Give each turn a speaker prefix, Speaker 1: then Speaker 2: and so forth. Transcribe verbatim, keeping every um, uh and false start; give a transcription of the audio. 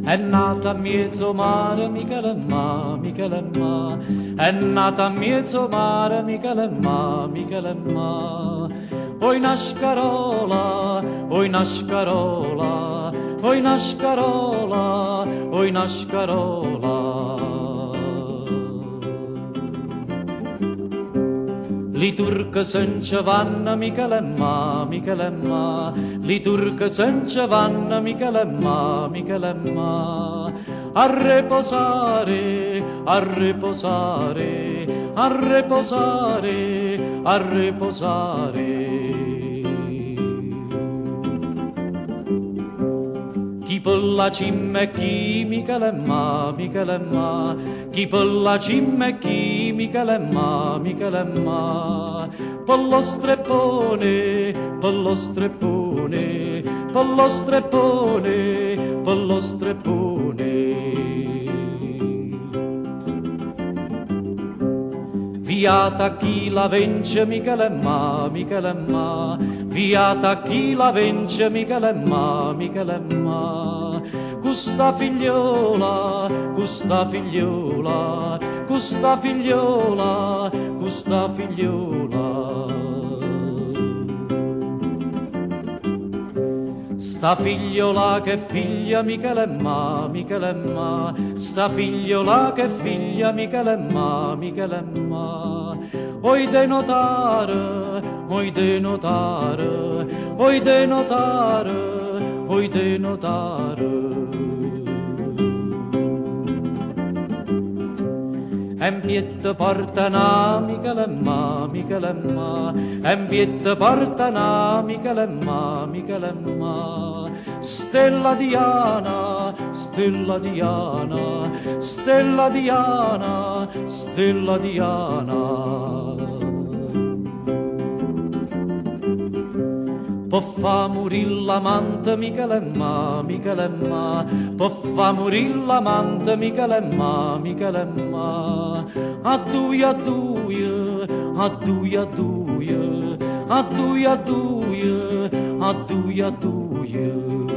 Speaker 1: è nata a mezzo mare, Michele Ma, Michele Ma, è nata a mezzo mare, Michele Ma, Michele Ma. Oi nascarola, oi nascarola, oi nascarola, oi nascarola. Li turcă să-nci vanno, Michele Ma, Michele Ma, li turcă să-nci vanno, Michele Ma, Michele Ma. A riposare, a riposare, a riposare, a riposare. Chi per la cima e chi, Michele Ma, Michele Ma, chi per la cima e chi, Michele Ma, Michele Ma. Per lo streppone, per lo streppone, per lo streppone, per lo streppone. Viata chi la vence, Michele Ma, Michele Ma, viata chi la vence, Michele Ma, Michele Ma. Custa figliola, custa figliola, custa figliola, custa figliola. Sta figliola che figlia Michele Ma, Michele Ma, sta figliola che figlia Michele Ma, Michele Ma. Oi de notare, oi de notare, oi de notare, oi de notare. En piette portana, Michele Ma, Michele Ma, en piette portana, Michele Ma, Michele Ma. Stella Diana, Stella Diana, Stella Diana, Stella Diana. Può fa morire l'amante, Michele Ma, Michele Ma, può fa morire l'amante, Michele Ma, Michele Ma. Adduia, adduia, adduia, adduia, adduia, adduia, adduia, adduia.